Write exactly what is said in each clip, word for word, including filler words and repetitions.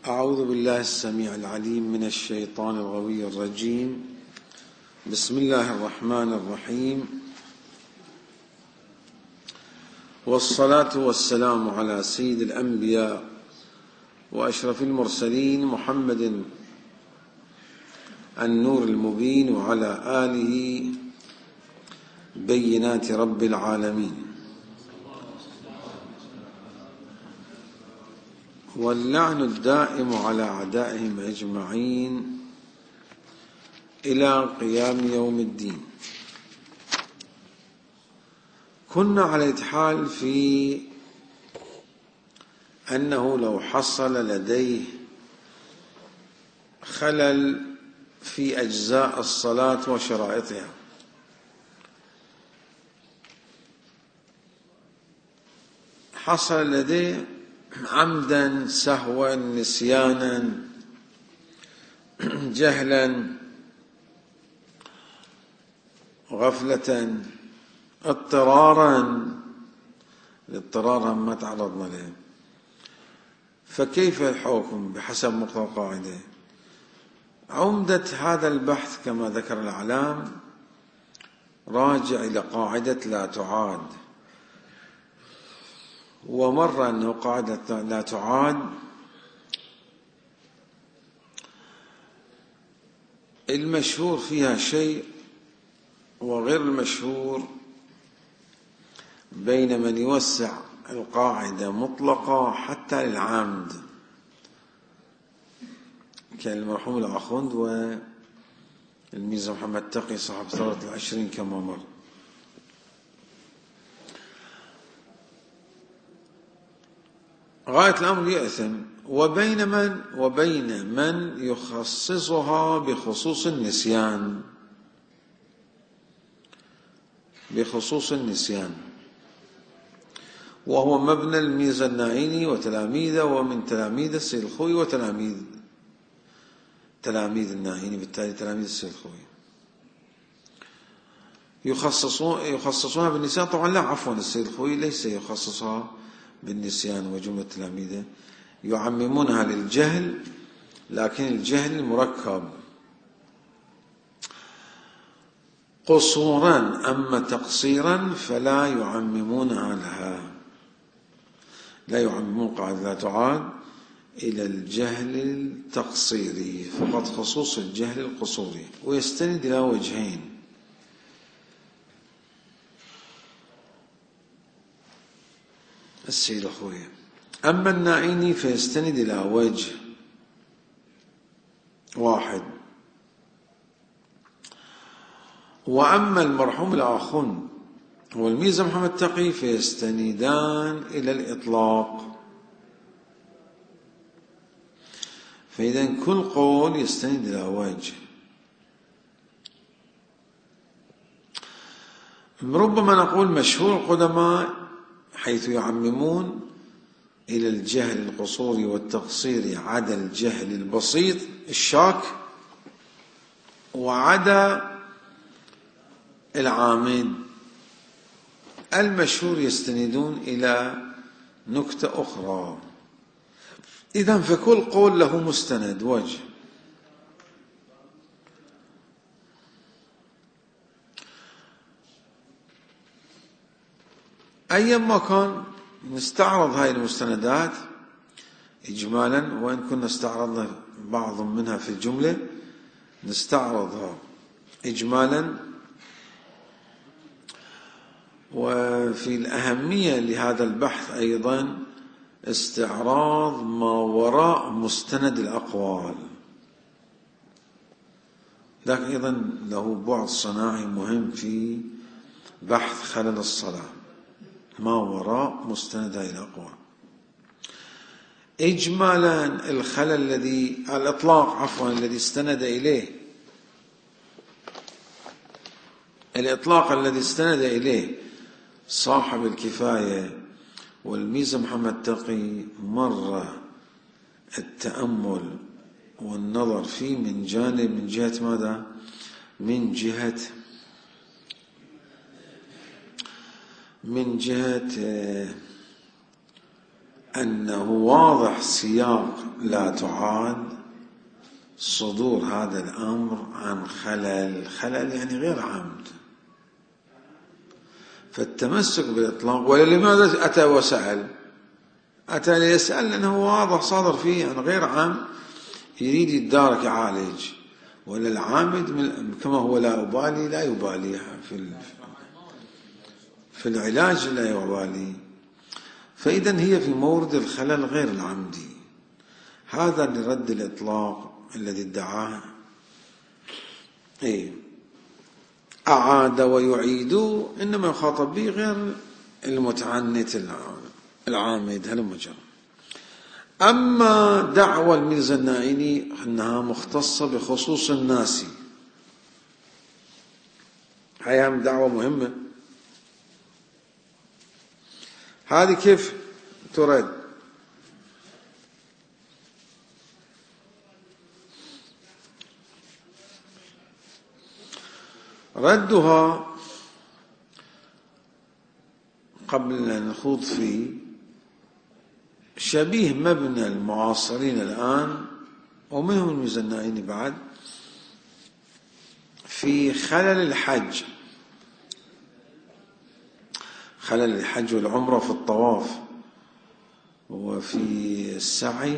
أعوذ بالله السميع العليم من الشيطان الغوي الرجيم. بسم الله الرحمن الرحيم، والصلاة والسلام على سيد الأنبياء وأشرف المرسلين محمد النور المبين وعلى آله بينات رب العالمين. واللعن الدائم على أعدائهم أجمعين إلى قيام يوم الدين. كنا على الإتحال في أنه لو حصل لديه خلل في أجزاء الصلاة وشرائطها، حصل لديه عمدا سهوا نسيانا جهلا غفلة اضطرارا، الاضطرار ما تعرضنا له، فكيف الحكم بحسب مقتضى القاعدة؟ عمدة هذا البحث كما ذكر الأعلام راجع إلى قاعدة لا تعاد، ومر أنه قاعدة لا تعاد المشهور فيها شيء وغير المشهور بين من يوسع القاعدة مطلقة حتى للعامد كالمرحوم الأخوند والميزة محمد تقي صاحب ثورة العشرين كما مر. غاية الأمر يأثم، وبين من وبين من يخصصها بخصوص النسيان، بخصوص النسيان وهو مبنى الميزة الناعيني وتلاميذه ومن تلاميذ السيد الخوي وتلاميذ تلاميذ الناعيني، بالتالي تلاميذ السيد الخوي يخصصون يخصصونها بالنسيان. طبعا لا، عفوا، السيد الخوي ليس يخصصها بالنسيان وجملة تلاميذه، يعممونها للجهل، لكن الجهل مركب قصورا، أما تقصيرا فلا يعممونها لها، لا يعممون قاعدة لا تعاد إلى الجهل التقصيري، فقط خصوص الجهل القصوري، ويستند إلى وجهين. السيد الخوي أما الناعيني فيستند إلى وجه واحد، وأما المرحوم الآخون والميزة محمد تقي فيستندان إلى الإطلاق. فإذا كل قول يستند إلى وجه. ربما نقول مشهور القدماء حيث يعممون إلى الجهل القصوري والتقصير عدا الجهل البسيط الشاك وعدا العامد. المشهور يستندون إلى نكتة أخرى. إذن فكل قول له مستند وجه. أيما كان نستعرض هاي المستندات إجمالا، وإن كنا استعرضنا بعض منها في الجملة نستعرضها إجمالا. وفي الأهمية لهذا البحث أيضا استعراض ما وراء مستند الأقوال، لكن أيضا له بعد صناعي مهم في بحث خلل الصلاة، ما وراء مستند هذه الأقوال. إجمالا الخلل الذي الإطلاق عفوا الذي استند إليه الإطلاق الذي استند إليه صاحب الكفاية والميزة محمد تقي مر التأمل والنظر فيه من جانب من جهة ماذا؟ من جهة من جهة أنه واضح سياق لا تعاد صدور هذا الأمر عن خلل، خلل يعني غير عمد. فالتمسك بالإطلاق. ولماذا أتى وسأل؟ أتى ليسأل لأنه واضح صادر فيه عن غير عمد، يريد يتدارك يعالج. ولا العامد كما هو لا أبالي لا يبالي في في العلاج لا يبالي. فإذا هي في مورد الخلل غير العمدي. هذا لرد الإطلاق الذي ادعاه. إيه أعاد ويعيد إنما يخاطب به غير المتعنت العامد. هل مجرد. أما دعوى الميرزا النائني أنها مختصة بخصوص الناس، هي هم دعوة مهمة. هذه كيف ترد؟ ردها قبل أن نخوض فيه شبيه مبنى المعاصرين الآن ومنهم الميرزا النائني بعد في خلل الحج، خلل الحج والعمرة في الطواف وفي السعي.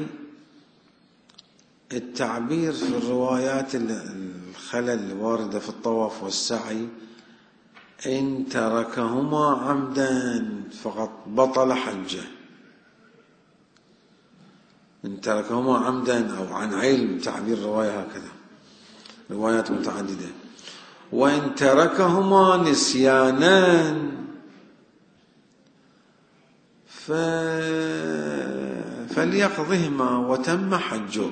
التعبير في الروايات الخلل الواردة في الطواف والسعي إن تركهما عمدا فقد بطل حجه، إن تركهما عمدا أو عن علم، تعبير الرواية هكذا، روايات متعددة. وإن تركهما نسيانا ف... فليقضهما وتم حجه.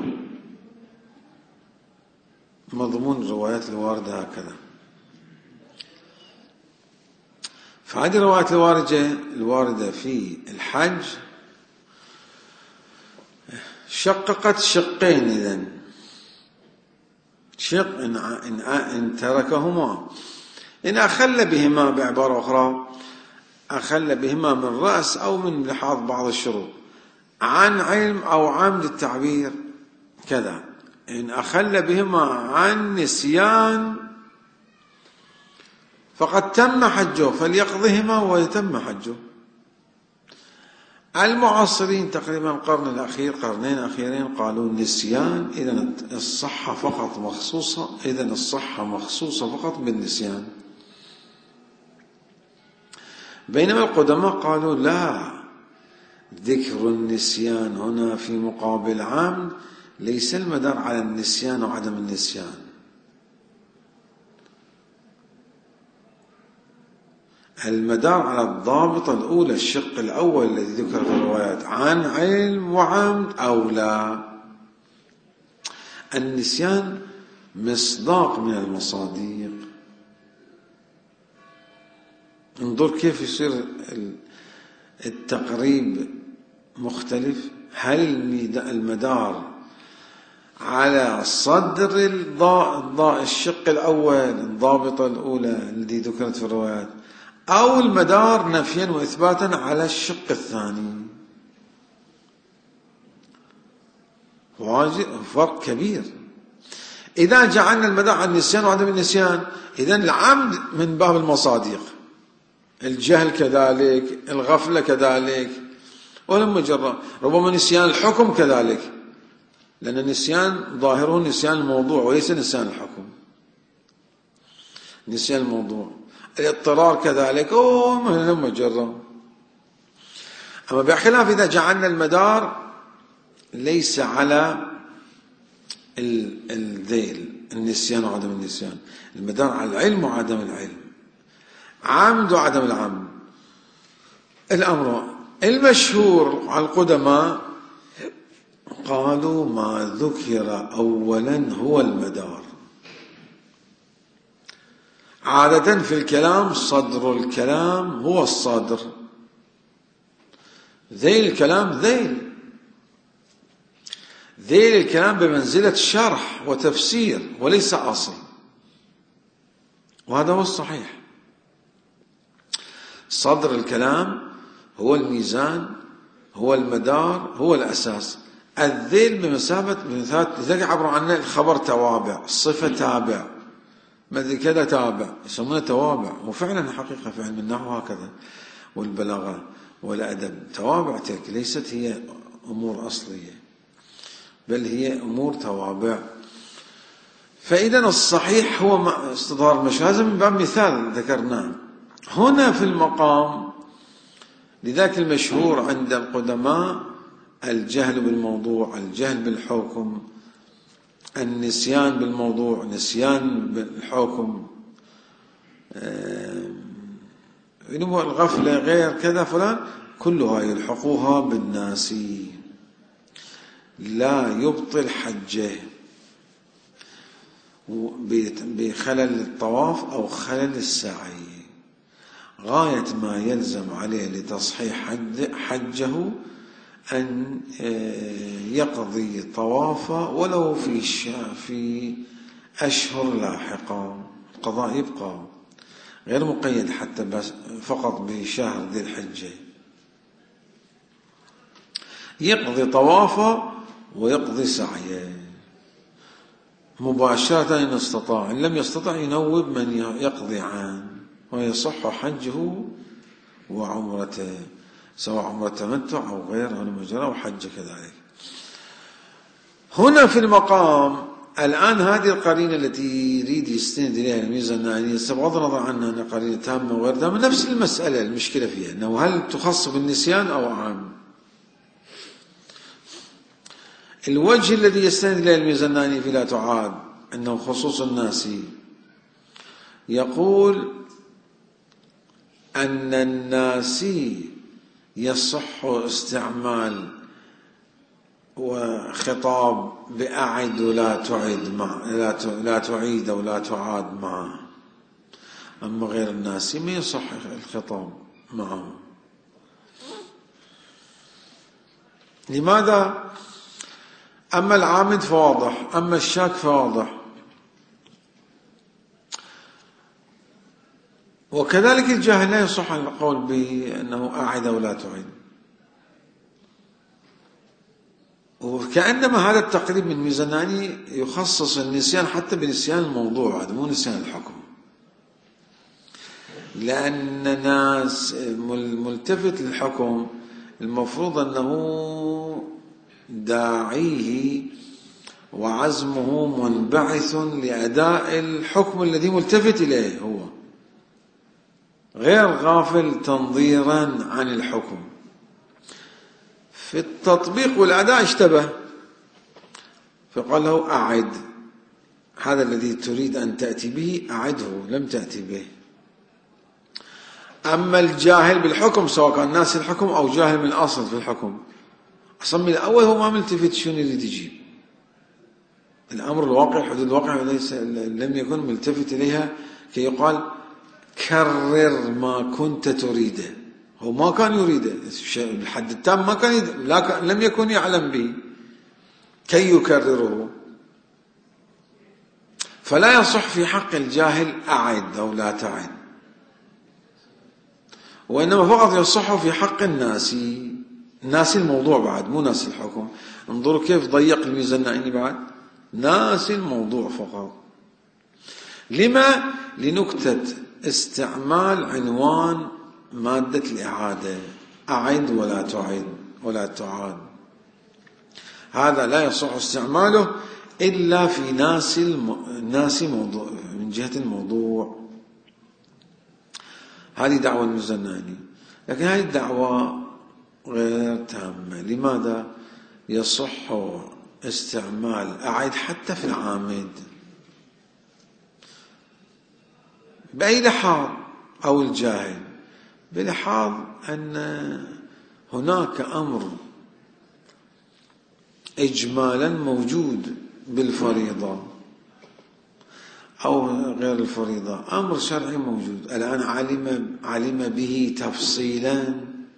مضمون الروايات الواردة هكذا. فهذه الروايات الواردة الواردة في الحج شققت شقين. إذن شق إن, إن, إن تركهما، إن أخل بهما بعبارة أخرى أخل بهما من رأس أو من لحاظ بعض الشروط، عن علم أو عمد التعبير كذا. إن أخل بهما عن نسيان فقد تم حجه فليقضهما ويتم حجه. المعاصرين تقريبا القرن الأخير قرنين أخيرين قالوا النسيان إذن الصحة فقط مخصوصة، إذن الصحة مخصوصة فقط بالنسيان. بينما القدماء قالوا لا، ذكر النسيان هنا في مقابل عمد ليس المدار على النسيان وعدم النسيان، المدار على الضابطة الأولى، الشق الأول الذي ذكر في الروايات، عن علم وعمد أو لا. النسيان مصداق من المصاديق. انظر كيف يصير التقريب مختلف. هل المدار على صدر الشق الأول الضابطة الأولى التي ذكرت في الروايات، أو المدار نفيا وإثباتا على الشق الثاني؟ فرق كبير. إذا جعلنا المدار على النسيان وعدم النسيان، إذن العمد من باب المصادق، الجهل كذلك، الغفلة كذلك، ولما جرى ربما نسيان الحكم كذلك، لأن النسيان ظاهره نسيان الموضوع وليس نسيان الحكم، نسيان الموضوع. الاضطرار كذلك، أوه لما جرى. أما بخلاف إذا جعلنا المدار ليس على الذيل النسيان وعدم النسيان، المدار على العلم وعدم العلم، عمد وعدم العمد. الأمر المشهور على القدماء قالوا ما ذكر أولا هو المدار. عادة في الكلام صدر الكلام هو الصادر، ذيل الكلام ذيل ذيل الكلام بمنزلة شرح وتفسير وليس أصل، وهذا هو الصحيح. صدر الكلام هو الميزان هو المدار، هو الأساس. الذيل بمثابة بمثابة لذلك عبروا عنه الخبر توابع، الصفة تابع، ما ادري كذا تابع، يسمونه توابع. وفعلا حقيقة في علم النحو هكذا والبلاغة والأدب، توابع تلك ليست هي أمور أصلية، بل هي أمور توابع. فإذا الصحيح هو استظهار المشاذ من باب مثال ذكرناه هنا في المقام. لذلك المشهور عند القدماء الجهل بالموضوع، الجهل بالحكم، النسيان بالموضوع، نسيان بالحكم، الغفلة غير كذا فلان، كلها يلحقوها بالناسي، لا يبطل حجه بخلل الطواف أو خلل السعي. غاية ما يلزم عليه لتصحيح حجه أن يقضي طوافه ولو في في أشهر لاحقة، القضاء يبقى غير مقيد حتى بس فقط بشهر ذي الحجة، يقضي طوافه ويقضي سعيه مباشرة إن استطاع، إن لم يستطع ينوب من يقضي عنه ويصح حجه وعمرته، سواء عمرة تمتع أو غيره المجرى وحج كذلك. هنا في المقام الآن هذه القرينة التي يريد يستند إليها الميزانية بغض النظر عنها أنها قرينة تامة وغير تامة، نفس المسألة المشكلة فيها أنه هل تخص بالنسيان أو عام. الوجه الذي يستند إليه الميزانية في لا تعاد أنه خصوص الناسي، يقول أن الناسي يصح استعمال وخطاب بأعد ولا تعيد مع لا تعيد أو لا تعاد معه، أما غير الناسي ما يصح الخطاب معه. لماذا؟ أما العامد فواضح، أما الشاك فواضح. وكذلك الجاهل لا يصح القول بأنه أعد أو لا تعيد، وكأنما هذا التقريب من ميزاناني يخصص النسيان حتى بنسيان الموضوع، هذا مو نسيان الحكم، لأن الناس ملتفت للحكم المفروض أنه داعيه وعزمه منبعث لأداء الحكم الذي ملتفت إليه، هو غير غافل تنظيرا عن الحكم. في التطبيق والأداء اشتبه، فقال له أعد، هذا الذي تريد أن تأتي به أعده، لم تأتي به. أما الجاهل بالحكم سواء كان ناسي الحكم أو جاهل من الأصل في الحكم، أصلا من الأول هو ما ملتفت شنو يريد يجيب، الأمر الواقع حدود الواقع ليس لم يكن ملتفت إليها كي يقال كرر ما كنت تريده، هو ما كان يريده الحد التام، ما كان يد... لا... لم يكن يعلم به كي يكرره. فلا يصح في حق الجاهل أعد أو لا تعد، وإنما فقط يصح في حق الناسي، ناسي الموضوع بعد مو ناسي الحكم. انظروا كيف ضيق الميزانية بعد، ناسي الموضوع فقط. لما؟ لنكتة استعمال عنوان مادة الإعادة، أعد ولا تعد ولا تعاد، هذا لا يصح استعماله إلا في ناس الم... ناس موضوع من جهة الموضوع. هذه دعوة الميزانية، لكن هذه الدعوة غير تامة. لماذا؟ يصح استعمال أعد حتى في العامد بأي لحاظ، أو الجاهل بلحاظ أن هناك أمر إجمالا موجود بالفريضة أو غير الفريضة، أمر شرعي موجود الآن علم علم به تفصيلا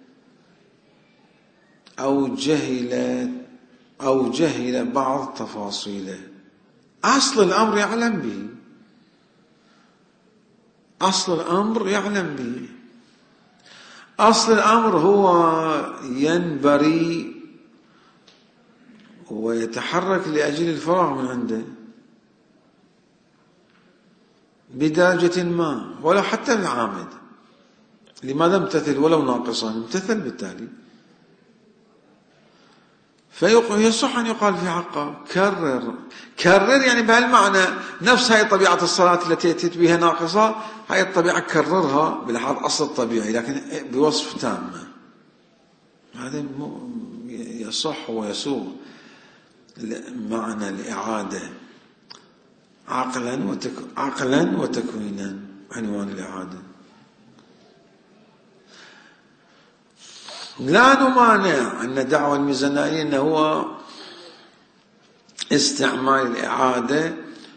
أو جهل أو جهل بعض تفاصيله، أصل الأمر يعلم به، أصل الأمر يعلم به. أصل الأمر هو ينبري ويتحرك لأجل الفراغ من عنده بدرجة ما، ولو حتى العامد. لماذا امتثل ولو ناقصا؟ امتثل بالتالي. فيصح أن يقال في حقه كرر. كرر يعني بهالمعنى، نفس هاي طبيعة الصلاة التي أتيت بها ناقصة، هاي الطبيعة كررها بلحاظ أصل الطبيعي لكن بوصف تامة. هذا يصح ويسوغ معنى الإعادة عقلا وتك... عقلا وتكوينا، عنوان الإعادة. لا نمانع أن دعوى الميزانية أنه هو استعمال الإعادة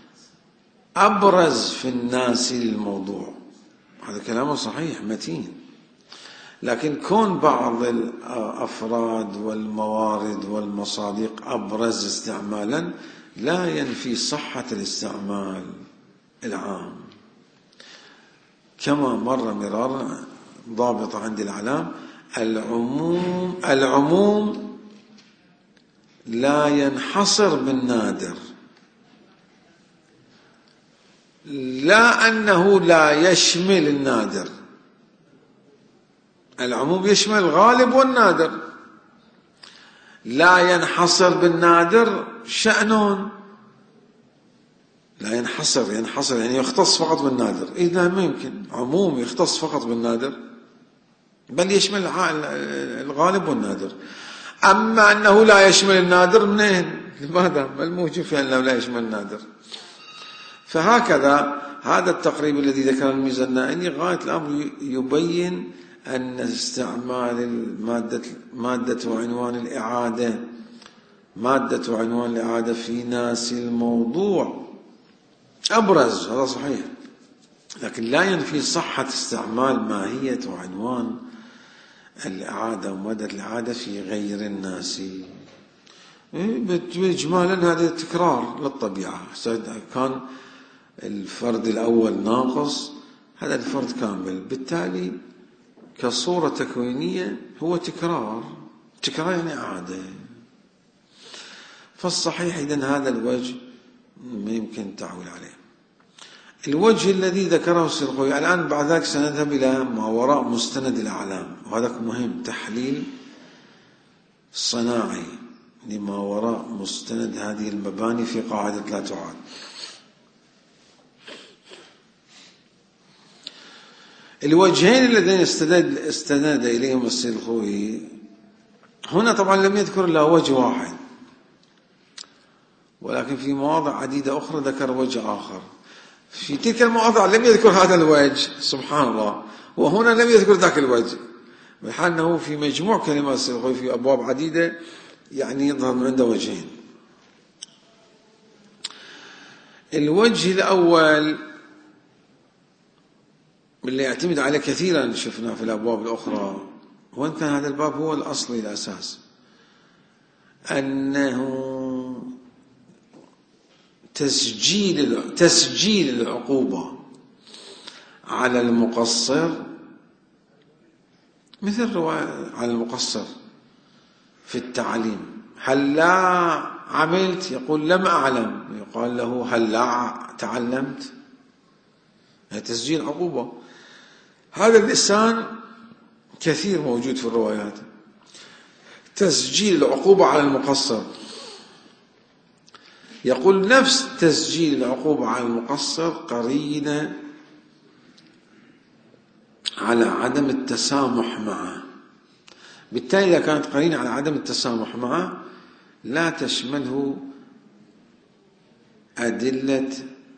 أبرز في الناس للموضوع، هذا كلامه صحيح متين، لكن كون بعض الأفراد والموارد والمصادق أبرز استعمالا لا ينفي صحة الاستعمال العام. كما مر مرارا ضابط عند العلام: العموم العموم لا ينحصر بالنادر، لا أنه لا يشمل النادر. العموم يشمل الغالب والنادر، لا ينحصر بالنادر شأنون. لا ينحصر، ينحصر يعني يختص فقط بالنادر. إذا ما يمكن عموم يختص فقط بالنادر، بل يشمل الغالب والنادر. أما أنه لا يشمل النادر منين؟ لماذا؟ ما الموجب في أنه لا يشمل النادر؟ فهكذا هذا التقريب الذي ذكر الميزانية غاية الأمر يبين أن استعمال المادة مادة وعنوان الإعادة مادة وعنوان الإعادة في ناس الموضوع أبرز، هذا صحيح، لكن لا ينفي صحة استعمال ماهية وعنوان الإعادة ومادة الإعادة في غير الناس. إجمالا هذا تكرار للطبيعة. كان الفرد الأول ناقص، هذا الفرد كامل، بالتالي كصورة تكوينية هو تكرار. تكرار يعني إعادة. فالصحيح إذن هذا الوجه ما يمكن التعويل عليه. الوجه الذي ذكره السلخوي الآن، بعد ذلك سنذهب إلى ما وراء مستند الأعلام، وهذا مهم، تحليل صناعي لما وراء مستند هذه المباني في قاعدة لا تعاد. الوجهين الذين استند, استند إليهم السلخوي هنا طبعا لم يذكر إلا وجه واحد، ولكن في مواضع عديدة أخرى ذكر وجه آخر. في تلك المواضع لم يذكر هذا الوجه، سبحان الله، وهنا لم يذكر ذاك الوجه، بحال أنه في مجموع كلمات السلخوي في أبواب عديدة يعني يظهر من عنده وجهين. الوجه الأول اللي يعتمد عليه كثيرا شفنا في الأبواب الأخرى، وإن كان هذا الباب هو الأصلي الأساس، أنه تسجيل تسجيل العقوبة على المقصر، مثل رواية على المقصر في التعليم: هل لا عملت؟ يقول لم أعلم، يقال له هل لا تعلمت؟ هذا تسجيل عقوبة. هذا اللسان كثير موجود في الروايات، تسجيل العقوبة على المقصر. يقول نفس تسجيل العقوبة على المقصر قرينة على عدم التسامح معه، بالتالي إذا كانت قرينة على عدم التسامح معه لا تشمله أدلة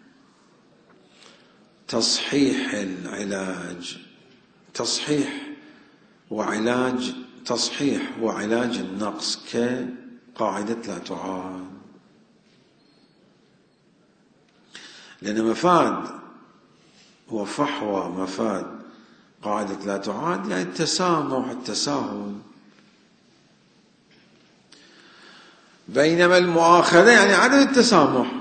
تصحيح العلاج، تصحيح وعلاج تصحيح وعلاج النقص كقاعدة لا تعاد. لأن مفاد وفحوى مفاد قاعدة لا تعاد يعني التسامح التساهل، بينما المؤاخذة يعني عدم التسامح،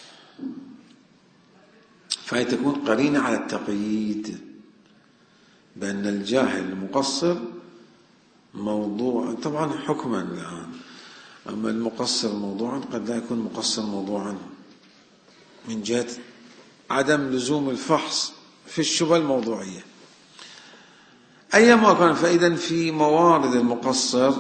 فهي تكون قرينة على التقييد بأن الجاهل المقصر موضوع طبعا حكما الآن، أما المقصر موضوعا قد لا يكون مقصر موضوعا من جهة عدم لزوم الفحص في الشبهة الموضوعية أيما كان. فإذا في موارد المقصر،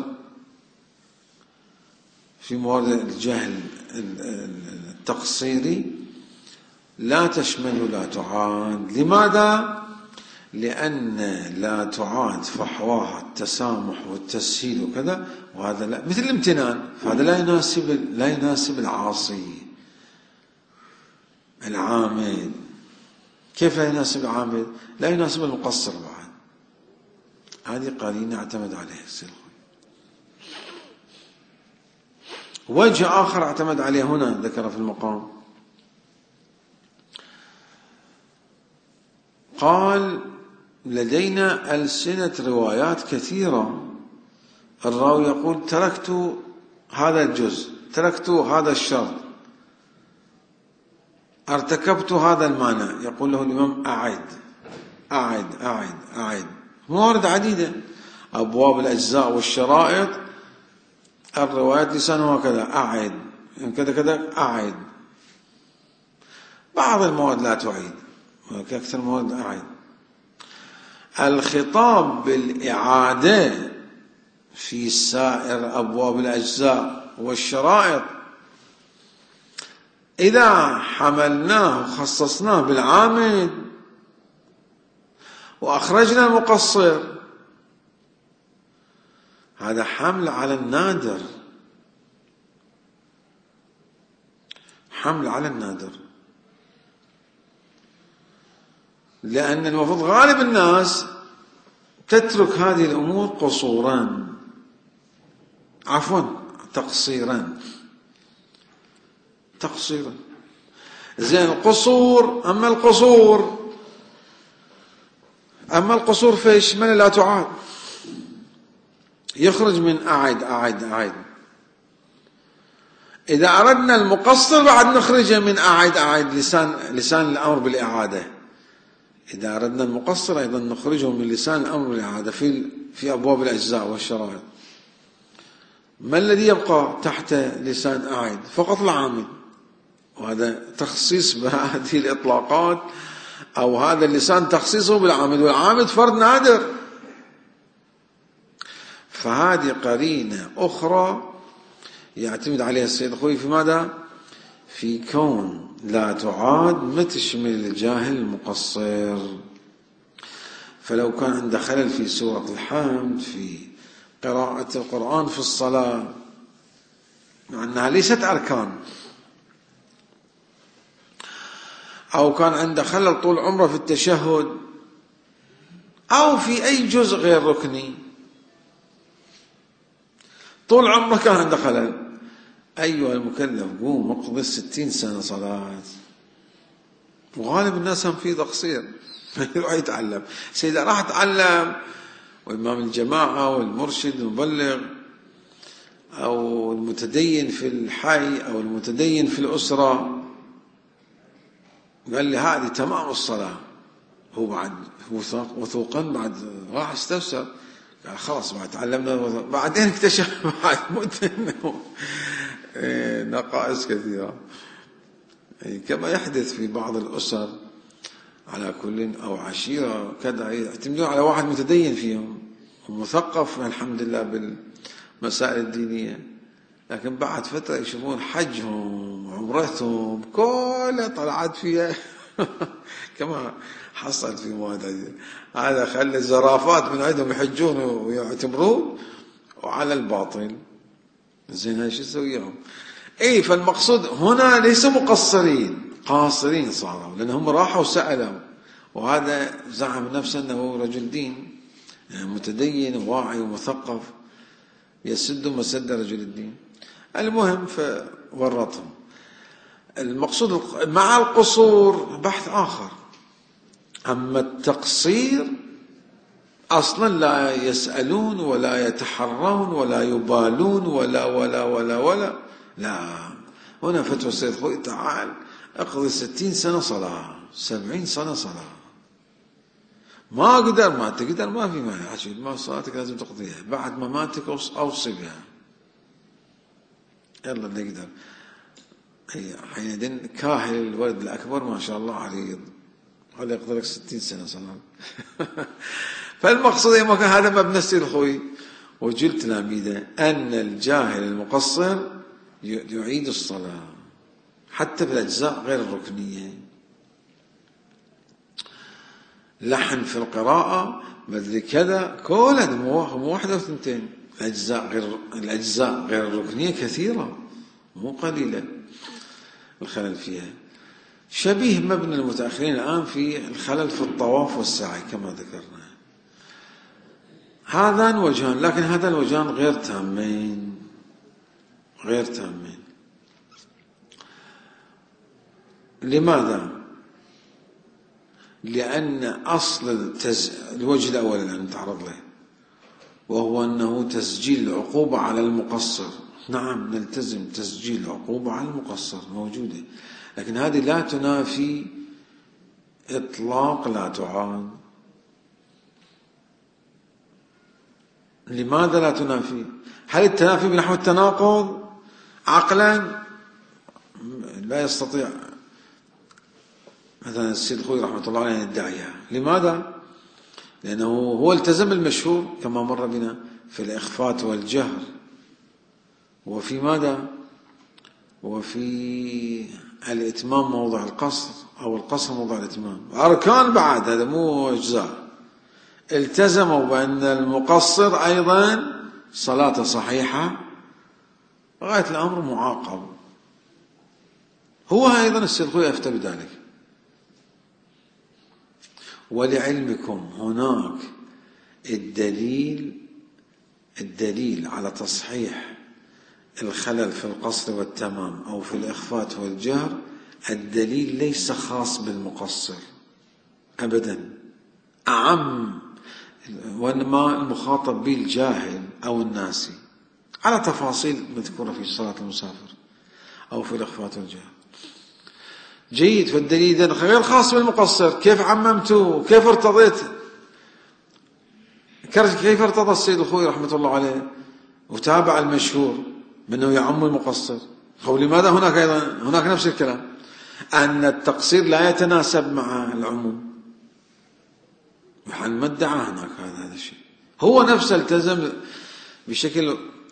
في موارد الجهل التقصيري لا تشمل لا تعاد. لماذا؟ لأن لا تعاد فحواها التسامح والتسهيل وكذا، وهذا لا، مثل الامتنان، فهذا لا يناسب لا يناسب العاصي العامل. كيف لا يناسب العامل؟ لا يناسب المقصر بعد. هذه قرينة اعتمد عليها السلخي. وجه آخر اعتمد عليه هنا ذكر في المقام، قال لدينا ألسنة روايات كثيرة، الراوي يقول تركت هذا الجزء، تركت هذا الشرط، ارتكبت هذا المانع، يقول له الإمام أعد أعد أعد أعد. موارد عديدة، أبواب الأجزاء والشرائط، الروايات لسانها كذا أعد، كذا كذا أعد. بعض المواد لا تعيد، أكثر المواد أعد. الخطاب بالإعادة في سائر أبواب الأجزاء والشرائط إذا حملناه وخصصناه بالعامد وأخرجنا المقصر، هذا حمل على النادر، حمل على النادر، لأن المفروض غالب الناس تترك هذه الأمور قصورا، عفوا تقصيرا، تقصيرا. زين القصور، أما القصور أما القصور فيشمل لا تعاد، يخرج من أعد أعد أعد. إذا أردنا المقصر بعد نخرجه من أعد أعد، لسان لسان الأمر بالإعادة. إذا أردنا المقصر أيضا نخرجه من لسان الأمر بالإعادة في في أبواب الأجزاء والشرائط. ما الذي يبقى تحت لسان أعد؟ فقط العامل، وهذا تخصيص بهذه الإطلاقات، أو هذا اللسان تخصيصه بالعامل، والعامل فرد نادر. فهذه قرينة أخرى يعتمد عليها السيد الخوئي في ماذا؟ في كون لا تعاد ما تشمل الجاهل المقصر. فلو كان عنده خلل في سورة الحمد، في قراءة القرآن في الصلاة، مع أنها ليست أركان، أو كان عنده خلل طول عمره في التشهد، أو في أي جزء غير ركني طول عمره كان عنده خلل، أيها المكلف قوم اقضي ستين سنة صلاة. وغالب الناس هم في تقصير يروح يتعلم. سيدا راح يتعلم، وإمام الجماعة والمرشد المبلغ أو المتدين في الحي أو المتدين في الأسرة قال لي هذه تمام الصلاة، هو بعد وثوقا بعد راح استفسر، قال خلاص بعد تعلمنا، بعدين اكتشف بعد مدة انه نقائص كثيرة، كما يحدث في بعض الأسر على كل أو عشيرة كذا، يعتمدون على واحد متدين فيهم ومثقف الحمد لله بالمسائل الدينية، لكن بعد فترة يشوفون حجهم وعمرتهم كلها طلعت فيها كما حصل في مواد. هذا خلى الزرافات من عندهم يحجون ويعتمرون وعلى الباطل. زين هاي شو يسويهم؟ اي فالمقصود هنا ليس مقصرين، قاصرين صاروا، لأنهم راحوا وسألوا، وهذا زعم نفسه أنه رجل دين متدين وواعي ومثقف يسد مسد رجل الدين. المهم فورطهم. المقصود مع القصور بحث آخر. أما التقصير أصلا لا يسألون ولا يتحرون ولا يبالون ولا ولا ولا ولا لا. هنا فتوى السيد الخوئي تعال اقضي ستين سنة صلاة، سبعين سنة صلاة، ما قدر ما تقدر ما في مانع، ما صلاتك لازم تقضيها بعد مماتك أوصي بها. يلا نقدر. حينئذ كاهل الولد الأكبر ما شاء الله عريض، هذا يقدر لك ستين سنة صلاة. فالمقصود يا هذا مبنى السيد الخوي وجل تلاميذه أن الجاهل المقصر يعيد الصلاة حتى بالأجزاء غير الركنية. لحن في القراءة مدري كذا، كل هذا مو واحدة وثنتين. الأجزاء غير الأجزاء غير الركنية كثيرة مو قليلة الخلل فيها. شبيه مبنى المتأخرين الآن في الخلل في الطواف والسعي كما ذكرنا. هذان وجهان، لكن هذا الوجهان غير تامين غير تامين. لماذا؟ لأن أصل التز... الوجه الأول الآن نتعرض له، وهو أنه تسجيل العقوبة على المقصر. نعم نلتزم تسجيل العقوبة على المقصر موجودة، لكن هذه لا تنافي إطلاق لا تعاد. لماذا لا تنافي؟ هل التنافي بنحو التناقض؟ عقلا لا يستطيع مثلا السيد الخوي رحمة الله عليه يدعيها. لماذا؟ لأنه هو التزم المشهور كما مر بنا في الإخفات والجهر، وفي ماذا؟ وفي الإتمام موضع القصر أو القصر موضع الإتمام. أركان بعد هذا مو أجزاء. التزموا بأن المقصر أيضا صلاة صحيحة غاية الأمر معاقب. هو أيضا السيد الخوي يفتى بذلك. ولعلمكم هناك الدليل الدليل على تصحيح الخلل في القصر والتمام أو في الإخفات والجهر، الدليل ليس خاص بالمقصر أبدا، أعم، وإنما المخاطب به الجاهل أو الناسي على تفاصيل مذكورة في صلاة المسافر أو في الإخفات والجهر. جيد. فالدليل غير خاص بالمقصر. كيف عممته؟ كيف ارتضيت؟ كيف ارتضى السيد الخوي رحمة الله عليه وتابع المشهور بأنه يعم المقصر؟ لماذا هناك أيضا هناك نفس الكلام، أن التقصير لا يتناسب مع العموم. ما ادعى هناك هذا هذا الشيء. هو نفسه التزم بشكل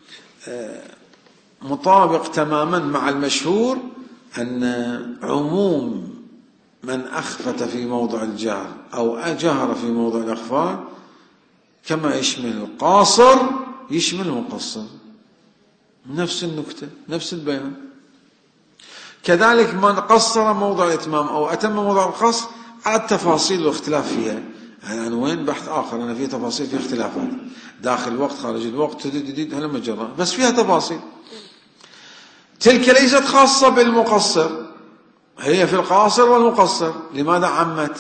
مطابق تماما مع المشهور أن عموم من أخفت في موضع الجهر أو أجهر في موضع الإخفاء كما يشمل القاصر يشمل المقصر. نفس النكتة نفس البيان. كذلك من قصر موضع الإتمام أو أتم موضع القصر على التفاصيل والاختلاف فيها. يعني وين بحث آخر، أنا فيه تفاصيل، فيه اختلافات داخل الوقت خارج الوقت تديد هلا مجرى، بس فيها تفاصيل. تلك ليست خاصة بالمقصر، هي في القاصر والمقصر. لماذا عمت؟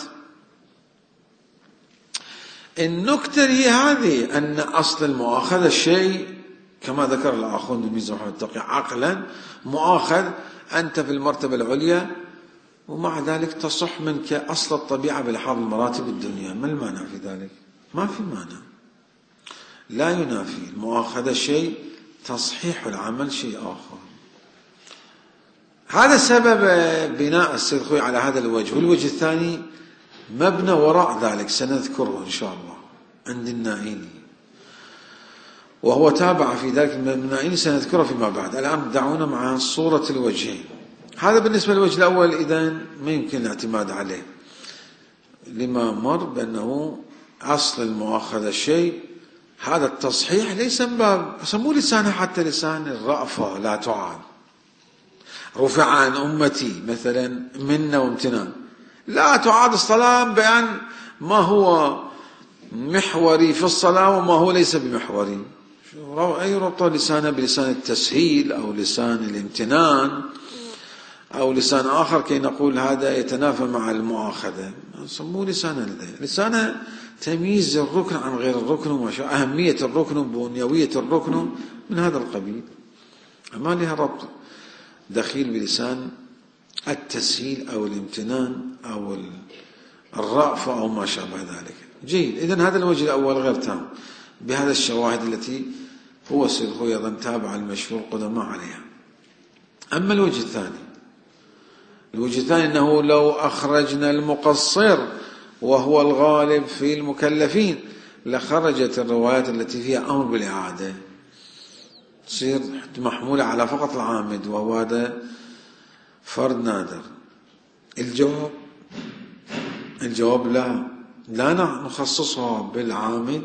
النكتة هي هذه، أن أصل المؤاخذة الشيء كما ذكر الآخون الميزة محمد التقي عقلا مؤاخذ أنت في المرتبة العليا، ومع ذلك تصح منك أصل الطبيعة بلحاظ المراتب الدنيا. ما المانع في ذلك؟ ما في مانع، لا ينافي المؤاخذة شيء، تصحيح العمل شيء آخر. هذا سبب بناء السيد الخوي على هذا الوجه. والوجه الثاني مبنى وراء ذلك سنذكره إن شاء الله عند النائيني، وهو تابع في ذلك النائيني سنذكره فيما بعد. الآن دعونا مع صورة الوجهين. هذا بالنسبة للوجه الأول إذن ما يمكن الاعتماد عليه لما مر بأنه أصل المؤاخذة الشيء. هذا التصحيح ليس من باب سموه لسانه حتى لسان الرأفة لا تعاد. رفع عن أمتي مثلا منا وامتنان، لا تعاد الصلاة بأن ما هو محوري في الصلاة وما هو ليس بمحوري. أي ربط لسانه بلسان التسهيل أو لسان الامتنان أو لسان آخر كي نقول هذا يتنافى مع المؤاخذة. سموه لسانه لسانه تمييز الركن عن غير الركن وأهمية الركن وبنيوية الركن من هذا القبيل. ما لها ربط دخيل بلسان التسهيل أو الامتنان أو الرأفة أو ما شابه ذلك. جيد. إذن هذا الوجه الأول غير تام بهذا الشواهد التي هو سلخ أيضا تابع المشهور قدماء عليها. أما الوجه الثاني، الوجه الثاني أنه لو أخرجنا المقصر وهو الغالب في المكلفين لخرجت الروايات التي فيها أمر بالإعادة، تصير محمولة على فقط العامد، وهو هذا فرد نادر. الجواب الجواب لا لا نخصصها بالعامد،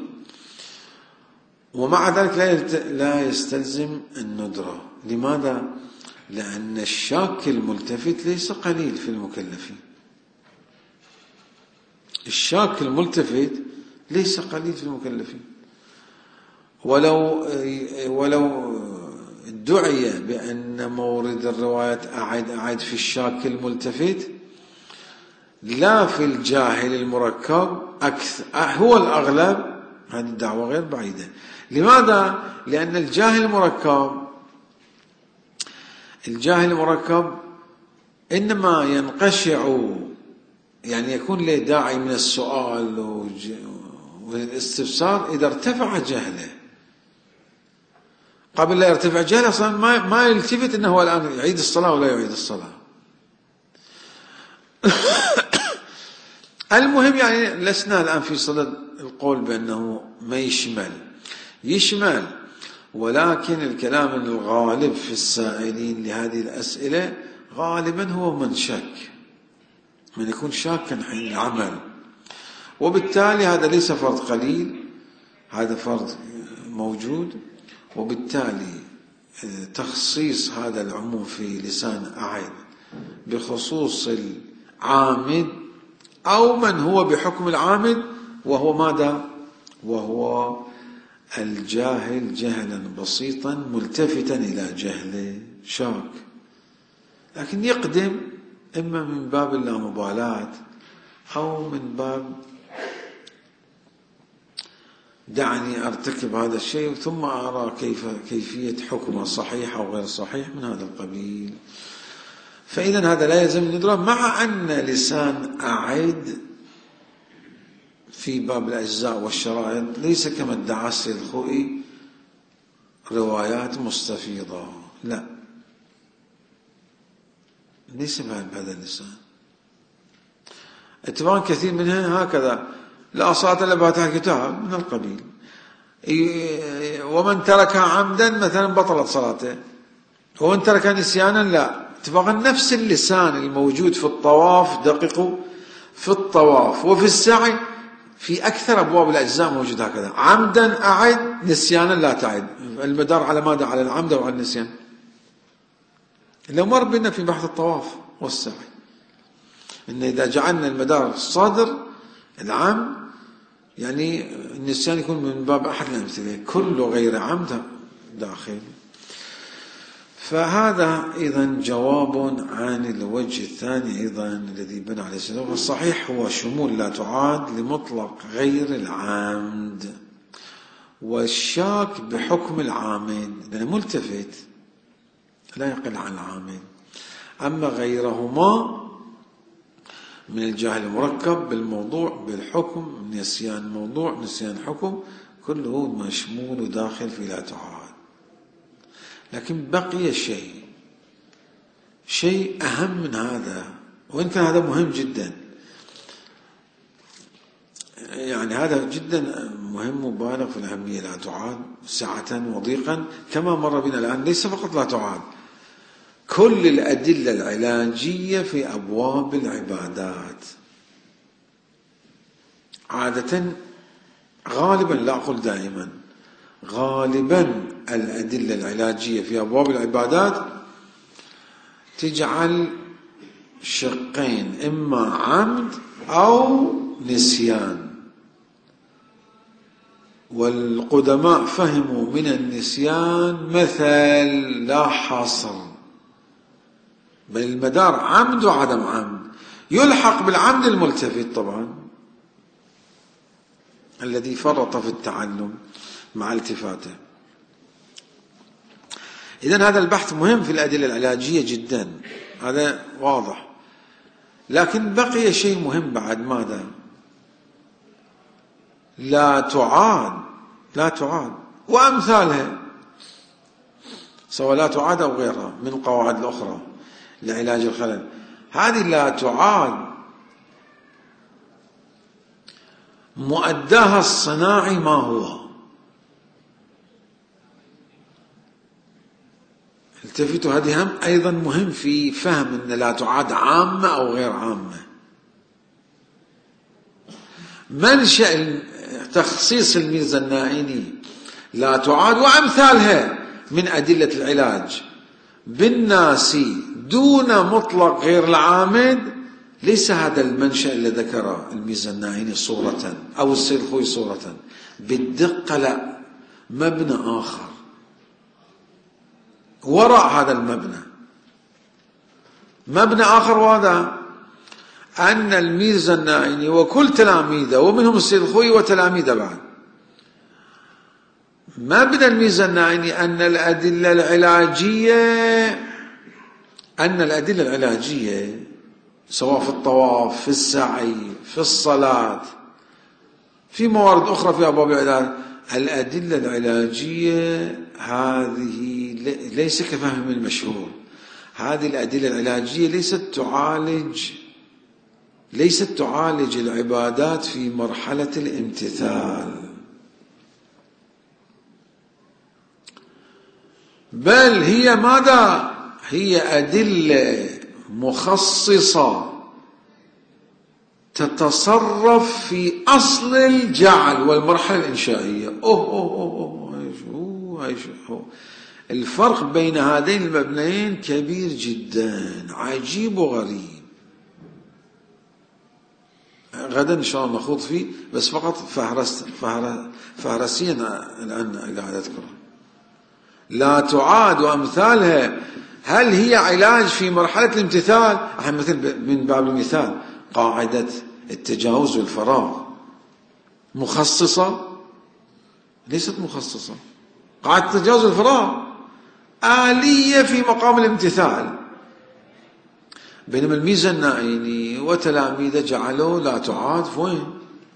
ومع ذلك لا يستلزم الندرة. لماذا؟ لأن الشاك الملتفت ليس قليل في المكلفين. الشاك الملتفت ليس قليل في المكلفين، ولو ولو ادعي بأن مورد الروايات أعد أعد في الشاك الملتفت لا في الجاهل المركب أكثر، هو الأغلب. هذه الدعوة غير بعيدة. لماذا؟ لأن الجاهل المركب الجاهل المركب إنما ينقشع، يعني يكون له داعي من السؤال والاستفسار إذا ارتفع جهله. قبل لا يرتفع جهله أصلا ما ما يلتفت أنه الآن يعيد الصلاة ولا يعيد الصلاة. المهم يعني لسنا الآن في صدد القول بأنه ما يشمل يشمل ولكن الكلام الغالب في السائلين لهذه الأسئلة غالبا هو من شك، من يكون شاكا حين العمل، وبالتالي هذا ليس فرض قليل، هذا فرض موجود. وبالتالي تخصيص هذا العموم في لسان أعد بخصوص العامد أو من هو بحكم العامد، وهو ماذا؟ وهو الجاهل جهلا بسيطا ملتفتا إلى جهله شاك، لكن يقدم إما من باب اللامبالاة أو من باب دعني أرتكب هذا الشيء ثم أرى كيف كيفية حكمه صحيح أو غير صحيح من هذا القبيل. فإذا هذا لا يلزم الندرة، مع أن لسان أعد في باب الأجزاء والشرائط ليس كما ادعى السيد الخوئي روايات مستفيضة، لا، ليس بهذا اللسان. اتباعا كثير منها هكذا، لا صلاة إلا بفاتحة الكتاب من القبيل، ومن ترك عمدا مثلا بطلت صلاته، ومن ترك نسيانا لا. اتفاقا نفس اللسان الموجود في الطواف، دققوا، في الطواف وفي السعي في أكثر أبواب الأجزاء موجود هكذا، عمدا أعد، نسيانا لا تعد. المدار على ماذا؟ على العمد وعلى النسيان. لو مر بنا في بحث الطواف والسعي إن إذا جعلنا المدار الصادر العام، يعني النسيان يكون من باب أحد الأمثلة، كل غير عمد داخل. فهذا أيضا جواب عن الوجه الثاني أيضا الذي بنى عليه السلام. والصحيح هو شمول لا تعاد لمطلق غير العامد، والشاك بحكم العامد لأنه ملتفت لا يقل عن العامد. أما غيرهما من الجاهل المركب بالموضوع بالحكم، نسيان موضوع نسيان حكم، كله مشمول وداخل في لا تعاد. لكن بقي شيء شيء أهم من هذا، وإن كان هذا مهم جدا، يعني هذا جدا مهم مبالغ في الأهمية، لا تعاد سعة وضيقا كما مر بنا الآن. ليس فقط لا تعاد، كل الأدلة العلاجية في أبواب العبادات عادة غالبا، لا أقول دائما، غالبا الأدلة العلاجية في أبواب العبادات تجعل شقين، إما عمد أو نسيان. والقدماء فهموا من النسيان مثل لا حصر، بل المدار عمد وعدم عمد، يلحق بالعمد الملتفت طبعا الذي فرط في التعلم مع التفاته. إذن هذا البحث مهم في الأدلة العلاجية جدا، هذا واضح. لكن بقي شيء مهم بعد، ماذا؟ لا تعاد لا تعاد وأمثالها، سواء لا تعاد أو غيرها من القواعد الأخرى لعلاج الخلل، هذه لا تعاد مؤداها الصناعي ما هو؟ التفتوا، هذه هم أيضا مهم في فهم أن لا تعاد عامة أو غير عامة. منشأ تخصيص الميزة النائني لا تعاد وأمثالها من أدلة العلاج بالناس دون مطلق غير العامد، ليس هذا المنشأ اللي ذكره الميزة النائني صورة أو السيد الخوي صورة، بالدقة لا، مبنى آخر وراء هذا المبنى، مبنى آخر، وهذا أن الميزة النائني وكل تلاميذه ومنهم السيد الخوي وتلاميذه بعد، مبنى الميزة النائني أن الأدلة العلاجية أن الأدلة العلاجية سواء في الطواف، في السعي، في الصلاة، في موارد أخرى في أبواب العلاج، الأدلة العلاجية هذه ليس كفهم المشهور، هذه الأدلة العلاجية ليست تعالج ليست تعالج العبادات في مرحلة الامتثال، بل هي ماذا؟ هي أدلة مخصصة تتصرف في أصل الجعل والمرحلة الإنشائية. أوه أوه أوه أوه أوه أوه. الفرق بين هذين المبنيين كبير جدا، عجيب وغريب، غدا إن شاء الله نخوض فيه، بس فقط فهرس فهرسيا الآن قاعد أذكر. لا تعاد وأمثالها، هل هي علاج في مرحلة الامتثال؟ احنا مثل من باب المثال قاعدة التجاوز والفراغ مخصصة؟ ليست مخصصة. قاعدة التجاوز والفراغ آلية في مقام الامتثال، بينما الميزة النائني وتلاميذه جعلوا لا تعاد وين؟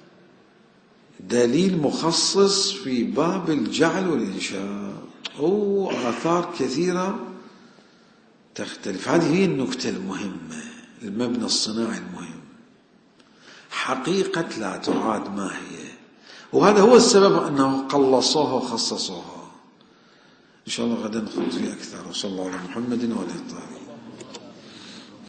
دليل مخصص في باب الجعل والإنشاء، وآثار كثيرة تختلف. هذه هي النكتة المهمة، المبنى الصناعي المهم، حقيقة لا تعاد ما هي، وهذا هو السبب أنه قلصوها وخصصوها. إن شاء الله غدا نخوض فيه أكثر. وصلى الله على محمد وعلى آله الطاهرين.